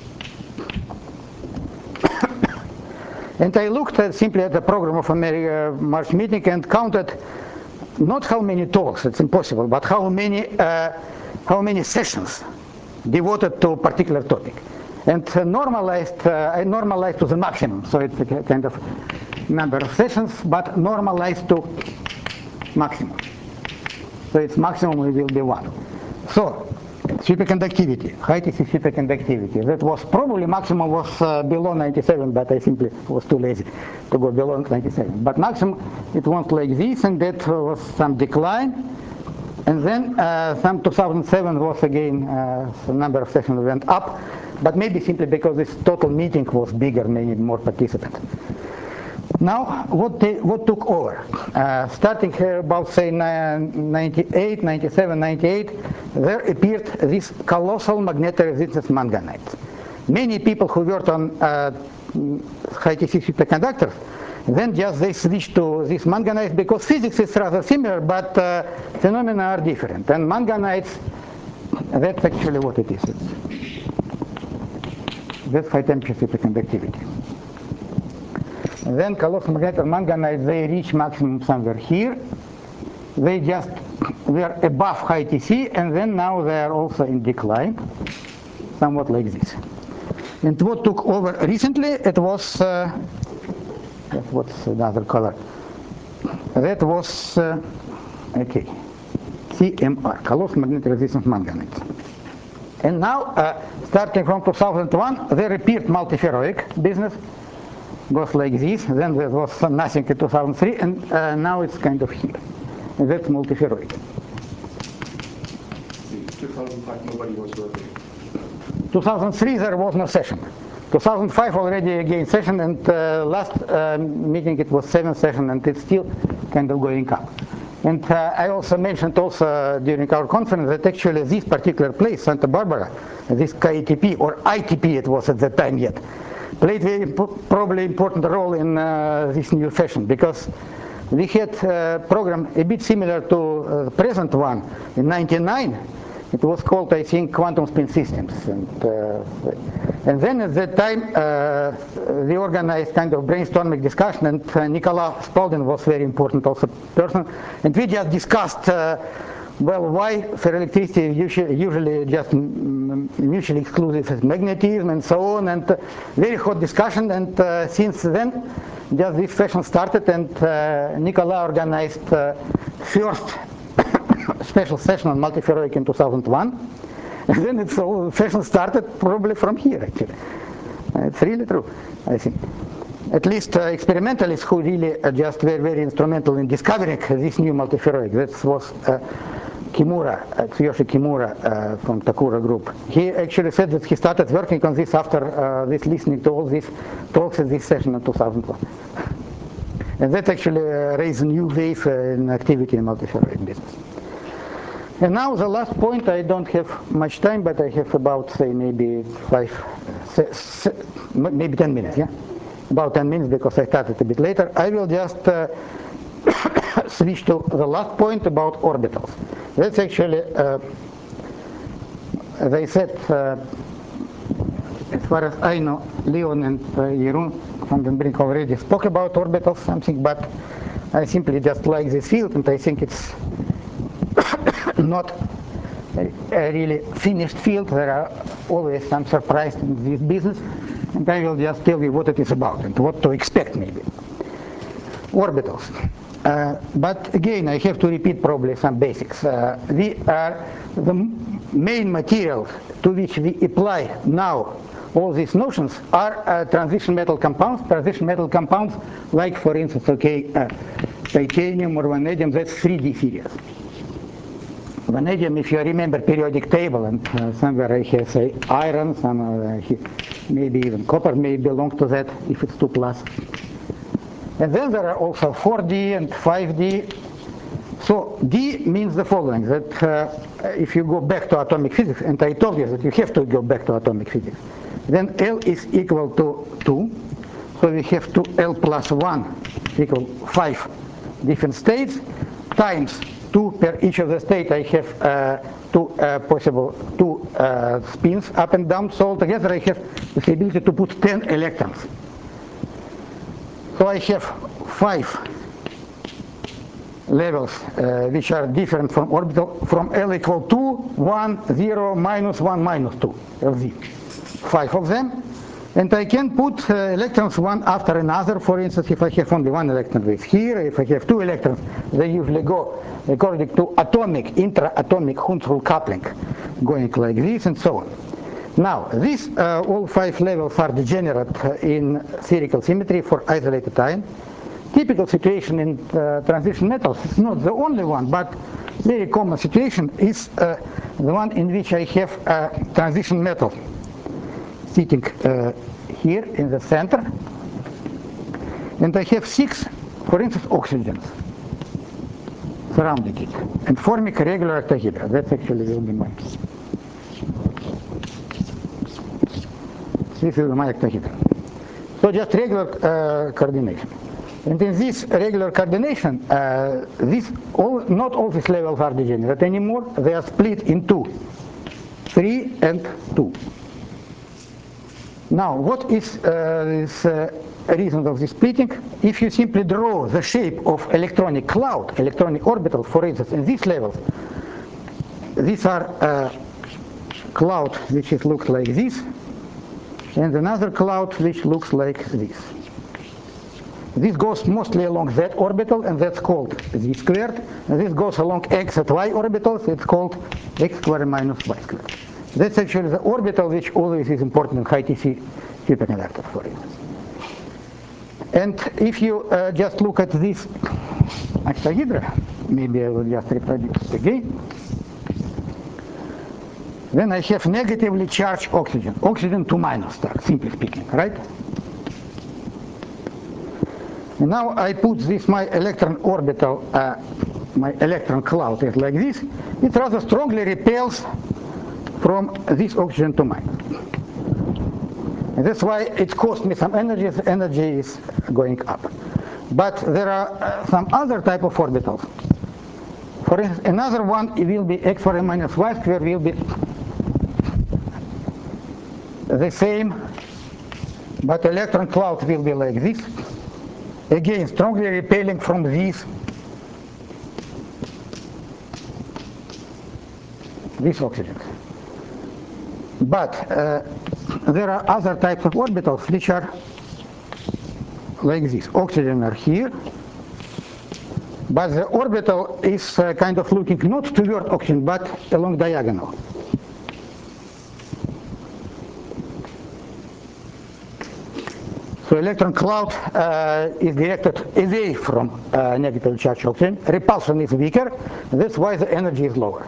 And I looked simply at the program of March meeting and counted not how many talks, it's impossible, but how many sessions devoted to a particular topic. And I normalized to the maximum, so it's a kind of number of sessions, but normalized to maximum. So its maximum will be 1. So superconductivity, high TC superconductivity, that was probably maximum was below 97, but I simply was too lazy to go below 97. But maximum it went like this, and that was some decline. And then some 2007 was again the number of sessions went up, but maybe simply because this total meeting was bigger, maybe more participants. Now, what took over? Starting here about, say, 98, 97, 98, there appeared this colossal magnetoresistance manganites. Many people who worked on high TC superconductors, then just they switched to these manganites because physics is rather similar, but phenomena are different. And manganites, that's actually what it is. That's high temperature superconductivity. And then colossal magnetic manganites, they reach maximum somewhere here. They are above high TC, and then now they are also in decline, somewhat like this. And what took over recently, it was, what's another color? That was, okay, CMR, colossal magnetic resistance manganites. And now, starting from 2001, they repeat multiferroic business. Goes like this, then there was nothing in 2003, and now it's kind of here. And that's multiferroic. 2005, nobody was working. 2003, there was no session. 2005 already again session, and last meeting it was 7th session, and it's still kind of going up. And I also mentioned during our conference that actually this particular place, Santa Barbara, this KITP or ITP it was at that time yet, played very probably important role in this new fashion, because we had a program a bit similar to the present one in 99. It was called, I think, quantum spin systems. And then at that time, we organized kind of brainstorming discussion, and Nicolas Spalding was very important also person. And we just discussed, well, why ferroelectricity is usually just mutually exclusive as magnetism and so on, and very hot discussion. And since then, just this fashion started, and Nicolas organized first special session on multiferroic in 2001, and then it's all fashion started probably from here actually. It's really true, I think. At least experimentalists who really just were very instrumental in discovering this new multiferroic. That was Kimura, Tsuyoshi Kimura from Takura Group. He actually said that he started working on this after this listening to all these talks at this session in 2001. And that actually raised a new wave in activity in multi-threading business. And now the last point, I don't have much time, but I have about, say, maybe maybe 10 minutes, yeah? About 10 minutes because I started a bit later. I will just switch to the last point about orbitals. That's actually, as I said, as far as I know, Leon and Jeroen van den Brink already spoke about orbitals something, but I simply just like this field, and I think it's not a really finished field. There are always some surprises in this business, and I will just tell you what it is about and what to expect maybe. Orbitals. But again, I have to repeat probably some basics. We are the main material to which we apply now all these notions are transition metal compounds. Transition metal compounds, like for instance, titanium or vanadium, that's 3D series. Vanadium, if you remember periodic table, and somewhere I have, say, iron, some maybe even copper may belong to that if it's 2 plus. And then there are also 4D and 5D. So D means the following, that if you go back to atomic physics, and I told you that you have to go back to atomic physics, then L is equal to 2. So we have 2L plus 1 equal 5 different states times 2 per each of the state. I have two spins up and down. So altogether I have the ability to put 10 electrons. So I have 5 levels which are different from orbital from L equal 2, 1, 0, minus 1, minus 2, LZ. 5 of them. And I can put electrons one after another. For instance, if I have only 1 electron with here, if I have 2 electrons, they usually go according to atomic, intra-atomic Hund rule coupling, going like this and so on. Now, these all 5 levels are degenerate in spherical symmetry for isolated ion. Typical situation in transition metals is not the only one, but very common situation is the one in which I have a transition metal sitting here in the center, and I have 6, for instance, oxygens surrounding it and forming a regular octahedra. That's actually will be my. This is my octahedra. So just regular coordination. And in this regular coordination, not all these levels are degenerate anymore. They are split in 2, 3 and 2. Now, what is this reason of this splitting? If you simply draw the shape of electronic cloud, electronic orbital, for instance, in these levels, these are cloud which looks like this, and another cloud which looks like this. This goes mostly along z orbital, and that's called z squared. And this goes along x and y orbitals, it's called x squared minus y squared. That's actually the orbital which always is important in high TC superconductors, for instance. And if you just look at this octahedra, maybe I will just reproduce it again. Then I have negatively charged oxygen, oxygen 2 minus star, simply speaking, right? And now I put this, my electron orbital, my electron cloud is like this. It rather strongly repels from this oxygen 2 minus. And that's why it cost me some energy. The energy is going up. But there are some other type of orbitals. For instance, another one, it will be x squared minus y squared will be the same, but electron cloud will be like this. Again, strongly repelling from these oxygens. But there are other types of orbitals which are like this. Oxygen are here, but the orbital is kind of looking not toward oxygen, but along diagonal. So So electron cloud is directed away from negatively charged oxygen. Repulsion is weaker. That's why the energy is lower.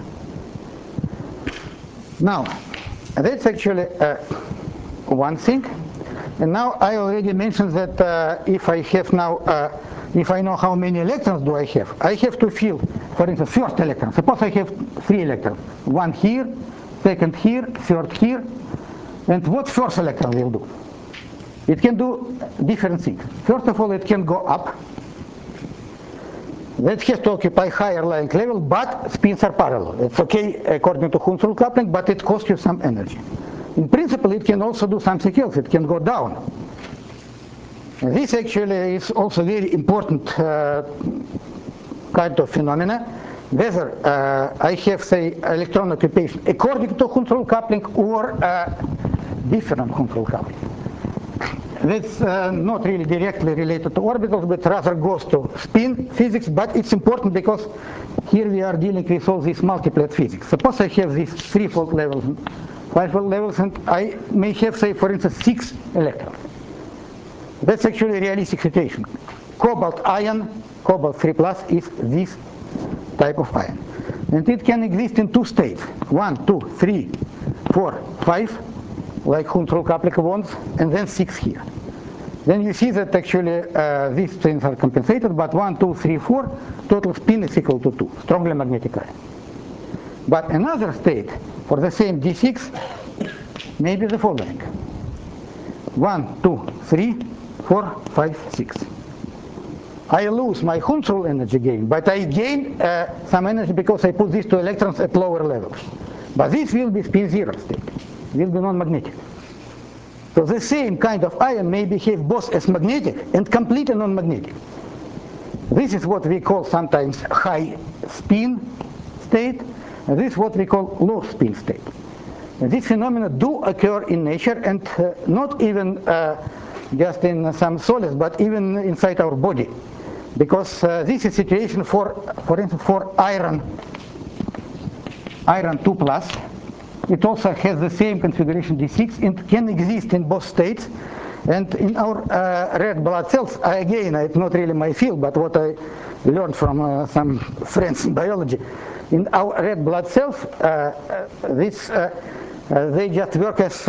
Now, that's actually one thing. And now I already mentioned that if I have now, if I know how many electrons do I have to fill, for instance, first electron. Suppose I have 3 electrons. One here, second here, third here. And what first electron will do? It can do different things. First of all, it can go up. That has to occupy higher lying level, but spins are parallel. It's okay according to Hund's rule coupling, but it costs you some energy. In principle, it can also do something else. It can go down. And this actually is also very important kind of phenomena. Whether I have, say, electron occupation according to Hund's rule coupling or different Hund's rule coupling. That's not really directly related to orbitals, but rather goes to spin physics, but it's important because here we are dealing with all this multiplet physics. Suppose I have these 3-fold levels and 5-fold levels, and I may have, say, for instance, 6 electrons. That's actually a realistic situation. Cobalt ion, cobalt 3+, is this type of ion. And it can exist in 2 states, 1, 2, 3, 4, 5, like Hund's rule coupling bonds, and then 6 here. Then you see that actually these things are compensated, but 1, 2, 3, 4, total spin is equal to 2, strongly magnetic ion. But another state for the same D6 may be the following. 1, 2, 3, 4, 5, 6. I lose my Hund's rule energy gain, but I gain some energy because I put these 2 electrons at lower levels. But this will be spin 0 state. Will be non-magnetic. So the same kind of ion may behave both as magnetic and completely non-magnetic. This is what we call sometimes high spin state, and this is what we call low spin state. And these phenomena do occur in nature, and not even just in some solids, but even inside our body. Because this is a situation for instance, for iron 2+. It also has the same configuration D6 and can exist in both states. And in our red blood cells, it's not really my field, but what I learned from some friends in biology. In our red blood cells, they just work as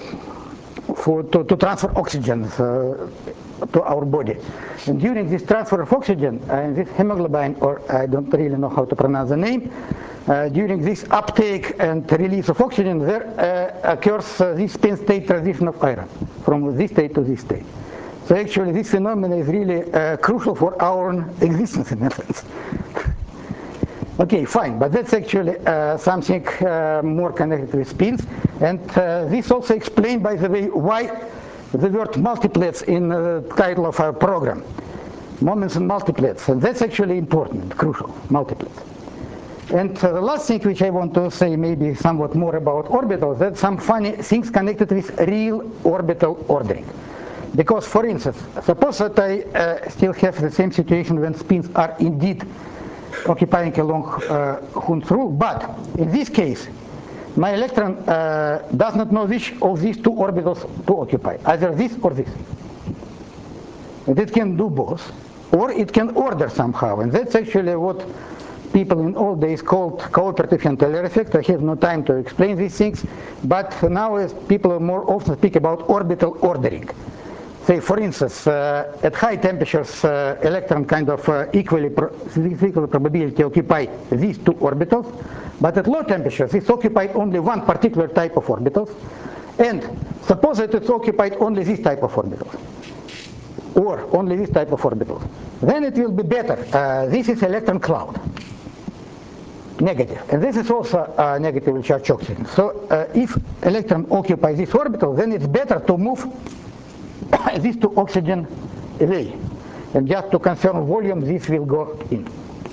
to transfer oxygen to our body. And during this transfer of oxygen, this hemoglobin, or I don't really know how to pronounce the name, during this uptake and release of oxygen, there occurs this spin state transition of iron from this state to this state. So actually this phenomenon is really crucial for our existence in essence. Okay, fine, but that's actually something more connected with spins. And this also explains, by the way, why the word multiplets in the title of our program. Moments and multiplets, and that's actually important, crucial, multiplets. And the last thing which I want to say maybe somewhat more about orbitals, that's some funny things connected with real orbital ordering. Because for instance, suppose that I still have the same situation when spins are indeed occupying along Hund's rule, but in this case, my electron does not know which of these 2 orbitals to occupy, either this or this. And it can do both, or it can order somehow, and that's actually what people in old days called cooperative Chantellier effect. I have no time to explain these things, but now as people more often speak about orbital ordering. Say, for instance, at high temperatures, electron kind of equal probability occupy these 2 orbitals, but at low temperatures it's occupied only one particular type of orbitals, and suppose that it's occupied only this type of orbitals, or only this type of orbitals, then it will be better. This is electron cloud. Negative, and this is also negatively charged oxygen. So if electron occupies this orbital, then it's better to move these 2 oxygen away, and just to conserve volume, this will go in.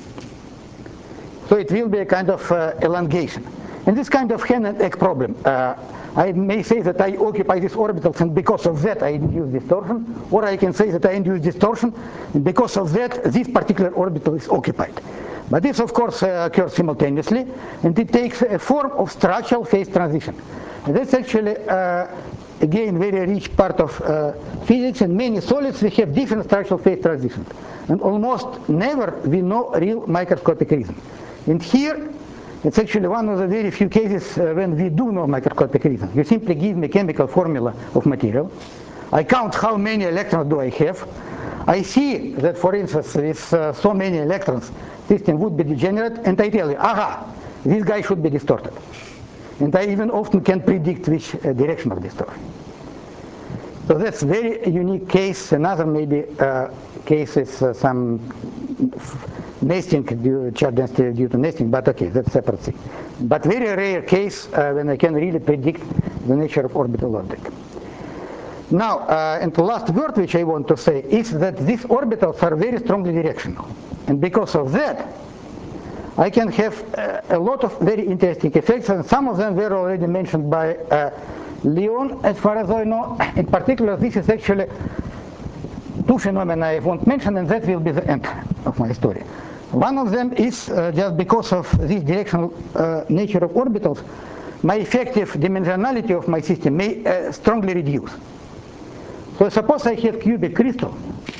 So it will be a kind of elongation. And this kind of hen and egg problem, I may say that I occupy these orbitals and because of that I induce distortion, or I can say that I induce distortion and because of that this particular orbital is occupied. But this of course occurs simultaneously, and it takes a form of structural phase transition. And that's actually again, very rich part of physics. In many solids, we have different structural phase transitions. And almost never we know real microscopic reason. And here, it's actually one of the very few cases when we do know microscopic reason. You simply give me chemical formula of material. I count how many electrons do I have. I see that, for instance, with so many electrons, system would be degenerate, and I tell you, aha, this guy should be distorted. And I even often can predict which direction of distortion. So that's a very unique case. Another maybe case is some nesting, charge density due to nesting, but okay, that's a separate thing. But very rare case when I can really predict the nature of orbital object. Now, and the last word which I want to say is that these orbitals are very strongly directional. And because of that, I can have a lot of very interesting effects, and some of them were already mentioned by Leon, as far as I know. In particular, this is actually two phenomena I won't mention, and that will be the end of my story. One of them is just because of this directional nature of orbitals, my effective dimensionality of my system may strongly reduce. So suppose I have cubic crystal.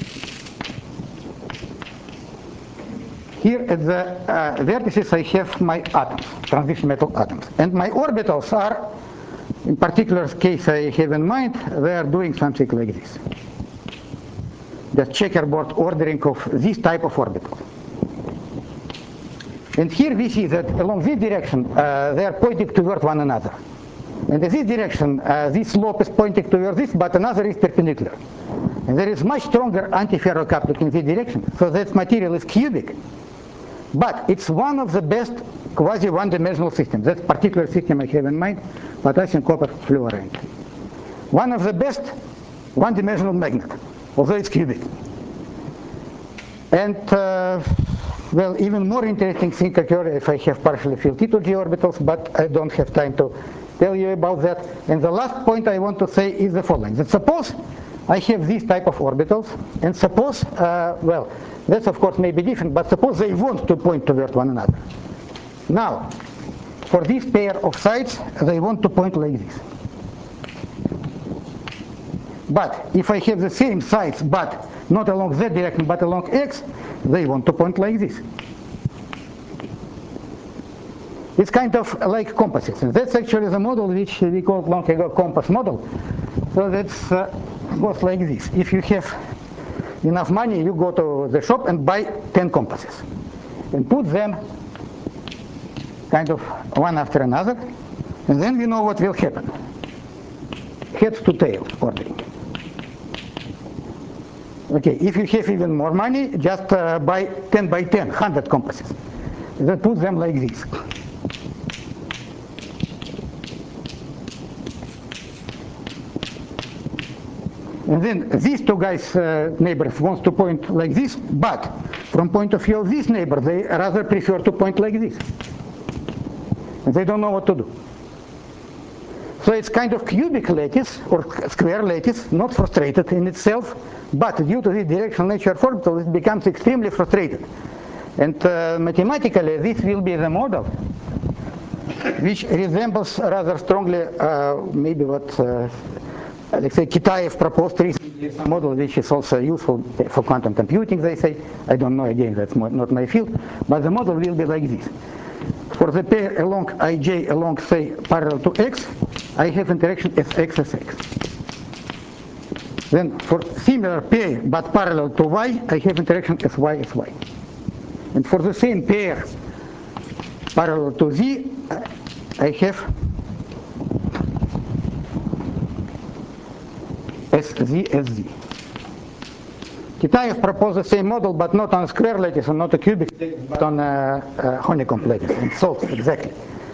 Here at the vertices I have my atoms, transition metal atoms. And my orbitals are, in particular case I have in mind, they are doing something like this. The checkerboard ordering of this type of orbital. And here we see that along this direction they are pointing toward one another. And in this direction, this slope is pointing toward this, but another is perpendicular. And there is much stronger antiferrocoupling in this direction, so that material is cubic. But it's one of the best quasi-one-dimensional systems. That particular system I have in mind, potassium, copper, fluorine. One of the best one-dimensional magnet, although it's cubic. And well, even more interesting thing occurs if I have partially filled T2G orbitals, but I don't have time to tell you about that. And the last point I want to say is the following: that suppose I have these type of orbitals, and suppose, well, that's of course may be different, but suppose they want to point toward one another. Now, for this pair of sides, they want to point like this. But if I have the same sides, but not along z direction, but along x, they want to point like this. It's kind of like compasses. And that's actually the model which we called long ago compass model. So that's goes like this. If you have enough money, you go to the shop and buy 10 compasses and put them kind of one after another, and then we know what will happen. Head to tail ordering. Okay, if you have even more money, just buy 10 by 10, 100 compasses. Then put them like this. And then these two guys, neighbors, wants to point like this, but from point of view of this neighbor, they rather prefer to point like this. And they don't know what to do. So it's kind of cubic lattice or square lattice, not frustrated in itself, but due to the directional nature of orbital, it becomes extremely frustrated. And mathematically, this will be the model which resembles rather strongly maybe what let's say Kitaev proposed recently, a model which is also useful for quantum computing, they say. I don't know, again, that's not my field, but the model will be like this. For the pair along ij, along, say, parallel to x, I have interaction Sx, Sx. Then for similar pair, but parallel to y, I have interaction Sy, Sy. And for the same pair, parallel to z, I have Sz, Sz. Kitaev proposed the same model, but not on a square lattice and not a cubic, but on a honeycomb lattice, and solves exactly.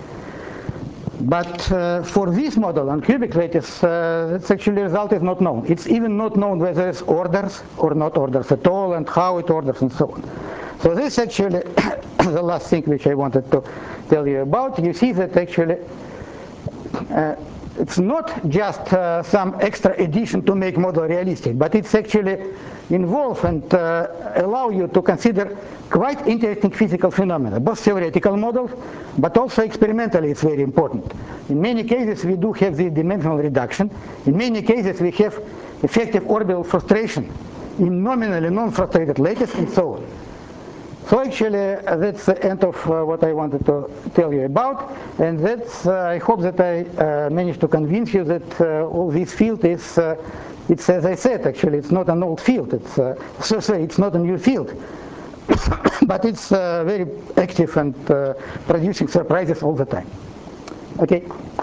But for this model on cubic lattice, its actually result is not known. It's even not known whether it's orders or not orders at all, and how it orders, and so on. So this actually the last thing which I wanted to tell you about. You see that actually it's not just some extra addition to make model realistic, but it's actually involve and allow you to consider quite interesting physical phenomena, both theoretical models, but also experimentally it's very important. In many cases we do have the dimensional reduction. In many cases we have effective orbital frustration in nominally non-frustrated lattice and so on. So actually that's the end of what I wanted to tell you about, and that's I hope that I managed to convince you that all this field is it's, as I said, actually it's not an old field, it's it's not a new field, but it's very active and producing surprises all the time. Okay.